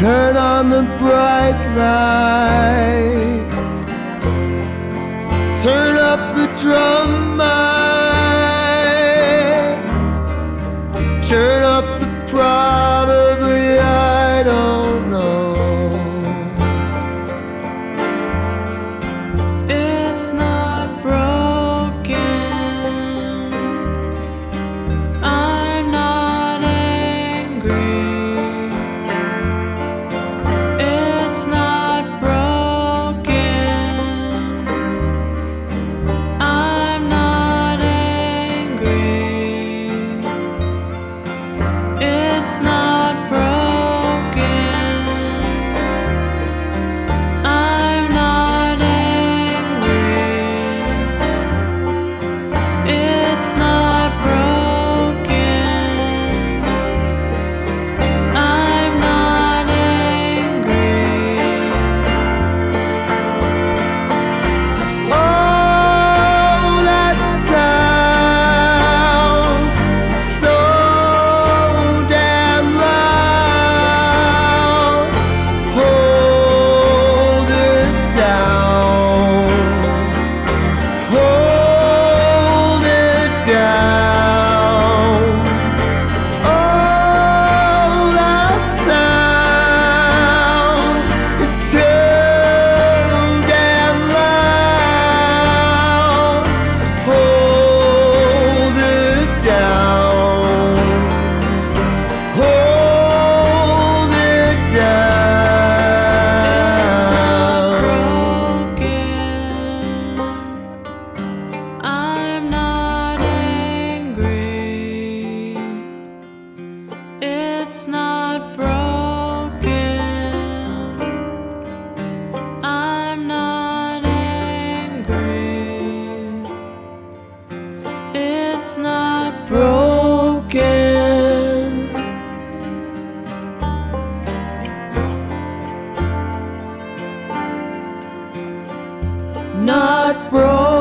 Turn on the bright lights, turn up the drum mic, turn up the probably, I don't know. It's not broken, I'm not angry. It's not broken, I'm not angry. It's not broken, I'm not angry. It's not broken, I'm not angry. Oh, that sound, so damn loud. Hold it down, hold it down. Oh, that sound, it's too damn loud. Hold it down, hold it down. I'm not angry. It's not broken, I'm not angry. It's not Broken, not broken.